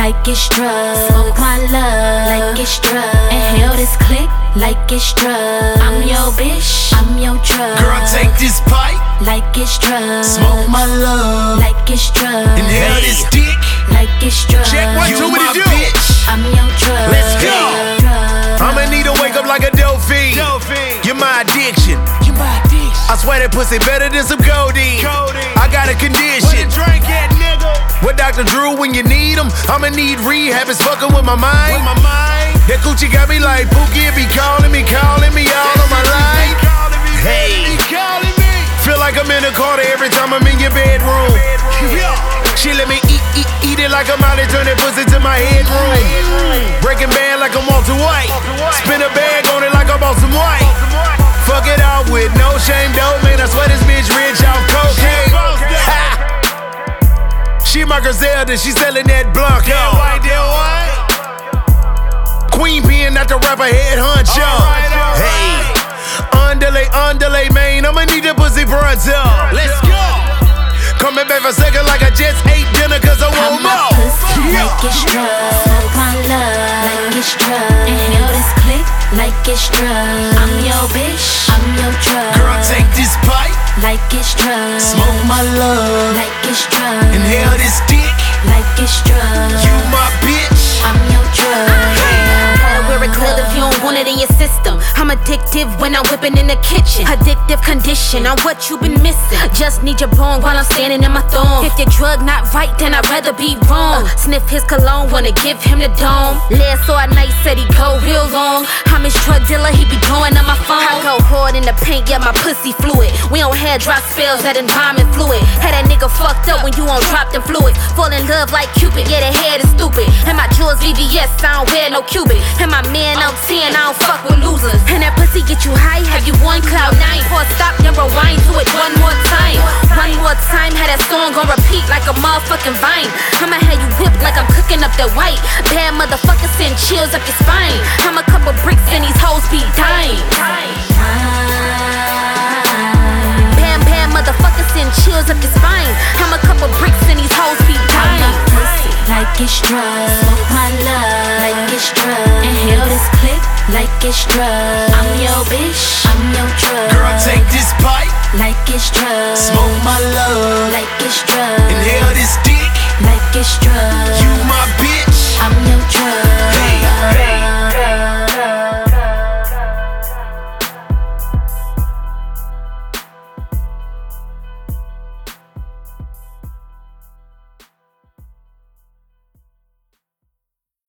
like it's drugs. Smoke my love like it's drugs. Inhale this click like it's drugs. I'm your bitch, I'm your drug. Girl, take this pipe like it's drugs. Smoke my love like it's drugs. Inhale this dick like it's drugs. Check 1, 2, what it do? I'm your drug. Let's go. I'ma need to wake up like a dolphin. You're my addiction. I swear that pussy better than some codeine. I got a condition. What Dr. Drew when you need him? I'ma need rehab, it's fucking with my mind. That coochie got me like Pookie, it be calling me all of my life. Hey, feel like I'm in a Carter every time I'm in your bedroom. She let me eat it like I'm out and turn that pussy to my headroom. Breaking bad like I'm Walter White. Spin a bag on it like I bought some white. Fuck it out with no shame, though, man. I swear this bitch rich off cocaine. Ha! She my Griselda, she selling that Blanco. Queen being not the rapper head honcho. Hey, underlay, man. I'ma need the pussy pronto. Let's go. Coming back for a second like I just ate dinner cause I want more. Like it's drugs. Smoke my love like it's drugs. Inhale this click like it's drugs. I'm your bitch, I'm your drug. Girl, take this pipe like it's drugs. Smoke my love like it's drugs. Inhale this dick like it's drugs. You my bitch, I'm your drug. Wear a glove if you don't want it in your system. I'm addictive when I'm whipping in the kitchen. Addictive condition, I'm what you been missing. Just need your bone while I'm standing in my thong. If your drug not right, then I'd rather be wrong. Sniff his cologne, wanna give him the dome. Last so at night said he go real long. I'm his drug dealer, he be blowing on my phone. I go hard in the paint, yeah, my pussy fluid. We on hair drop spells that embalming fluid. Had that nigga fucked up when you on drop them fluids. Fall in love like Cupid, yeah, the head is stupid. And my jewels VVS, I don't wear no cubic. And my man out 10, I don't fuck with losers. And that pussy get you high, have you on cloud 9. Pause, stop, then rewind to it one more time. One more time, had that song on repeat like a motherfucking vine. I'ma have you whipped like I'm cooking up that white. Bad motherfucker send chills up your spine. I'm a couple bricks and these hoes be dying. Bad motherfucker send chills up your spine. I'm a couple bricks and these hoes be dying. Like it's drugs. Smoke my love like it's drugs. Inhale this click like it's drugs. I'm your bitch, I'm your drug. Girl, take this pipe like it's drugs. Smoke my love like it's drugs. Inhale this dick like it's drugs. You my bitch, I'm your drug.